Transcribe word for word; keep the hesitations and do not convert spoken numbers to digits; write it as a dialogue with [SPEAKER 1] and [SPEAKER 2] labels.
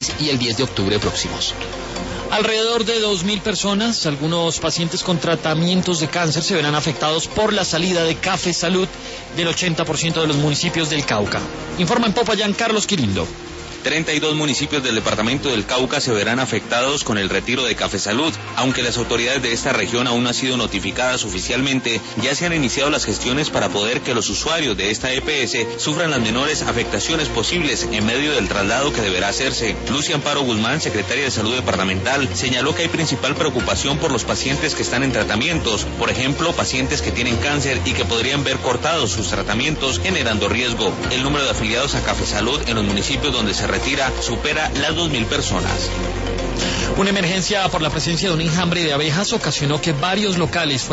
[SPEAKER 1] seis y el diez de octubre próximos.
[SPEAKER 2] Alrededor de dos mil personas, algunos pacientes con tratamientos de cáncer, se verán afectados por la salida de Café Salud del ochenta por ciento de los municipios del Cauca. Informa en Popayán Carlos Quirindo.
[SPEAKER 3] treinta y dos municipios del departamento del Cauca se verán afectados con el retiro de Café Salud. Aunque las autoridades de esta región aún no han sido notificadas oficialmente, ya se han iniciado las gestiones para poder que los usuarios de esta E P S sufran las menores afectaciones posibles en medio del traslado que deberá hacerse. Lucia Amparo Guzmán, secretaria de Salud Departamental, señaló que hay principal preocupación por los pacientes que están en tratamientos, por ejemplo, pacientes que tienen cáncer y que podrían ver cortados sus tratamientos, generando riesgo. El número de afiliados a Café Salud en los municipios donde se retira supera las dos mil personas.
[SPEAKER 2] Una emergencia por la presencia de un enjambre de abejas ocasionó que varios locales fueran